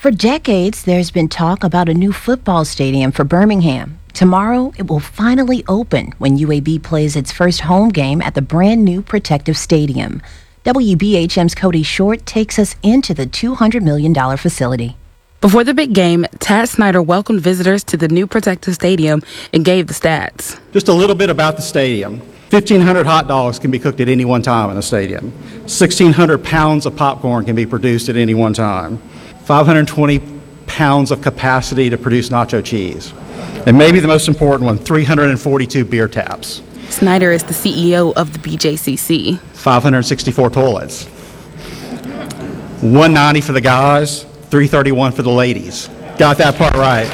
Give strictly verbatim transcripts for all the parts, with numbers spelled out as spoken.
For decades, there's been talk about a new football stadium for Birmingham. Tomorrow, it will finally open when U A B plays its first home game at the brand new Protective Stadium. W B H M's Cody Short takes us into the two hundred million dollars facility. Before the big game, Tad Snyder welcomed visitors to the new Protective Stadium and gave the stats. Just a little bit about the stadium. fifteen hundred hot dogs can be cooked at any one time in the stadium. sixteen hundred pounds of popcorn can be produced at any one time. five hundred twenty pounds of capacity to produce nacho cheese. And maybe the most important one, three hundred forty-two beer taps. Snyder is the C E O of the B J C C. five hundred sixty-four toilets. one hundred ninety for the guys, three hundred thirty-one for the ladies. Got that part right.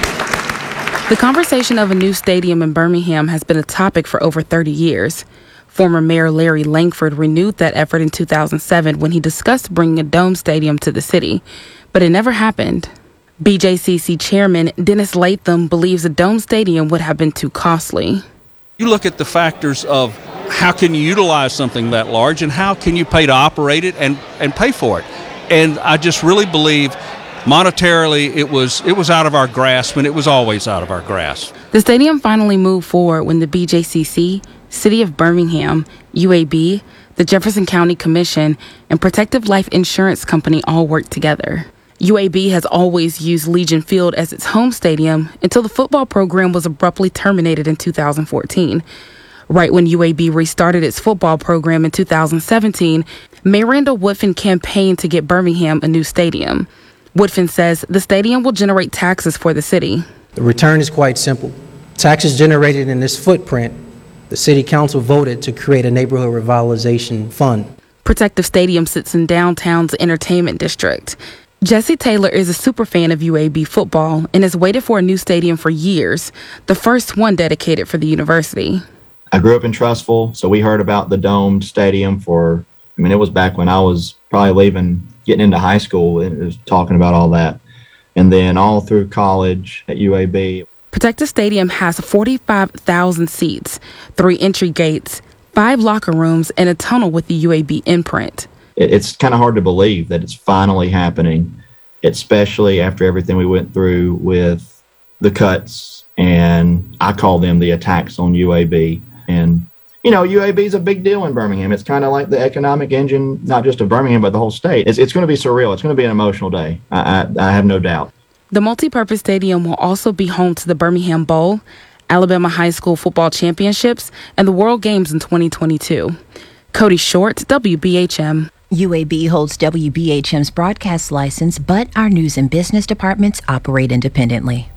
The conversation of a new stadium in Birmingham has been a topic for over thirty years. Former Mayor Larry Langford renewed that effort in two thousand seven when he discussed bringing a dome stadium to the city, but it never happened. B J C C Chairman Dennis Latham believes a dome stadium would have been too costly. You look at the factors of how can you utilize something that large and how can you pay to operate it and, and pay for it. And I just really believe monetarily it was it was out of our grasp, and it was always out of our grasp. The stadium finally moved forward when the B J C C, City of Birmingham, U A B, the Jefferson County Commission, and Protective Life Insurance Company all worked together. U A B has always used Legion Field as its home stadium until the football program was abruptly terminated in two thousand fourteen. Right when U A B restarted its football program in two thousand seventeen, Mayor Randall Woodfin campaigned to get Birmingham a new stadium. Woodfin says the stadium will generate taxes for the city. The return is quite simple. Taxes generated in this footprint, the city council voted to create a neighborhood revitalization fund. Protective Stadium sits in downtown's entertainment district. Jesse Taylor is a super fan of U A B football and has waited for a new stadium for years, the first one dedicated for the university. I grew up in Trussville, so we heard about the domed stadium for, I mean, it was back when I was probably leaving, getting into high school, it was talking about all that. And then all through college at U A B. Protective Stadium has forty-five thousand seats, three entry gates, five locker rooms, and a tunnel with the U A B imprint. It's kind of hard to believe that it's finally happening, especially after everything we went through with the cuts, and I call them the attacks on U A B. And, you know, U A B is a big deal in Birmingham. It's kind of like the economic engine, not just of Birmingham, but the whole state. It's, it's going to be surreal. It's going to be an emotional day. I, I, I have no doubt. The multi-purpose stadium will also be home to the Birmingham Bowl, Alabama High School Football Championships, and the World Games in twenty twenty-two. Cody Short, W B H M. U A B holds W B H M's broadcast license, but our news and business departments operate independently.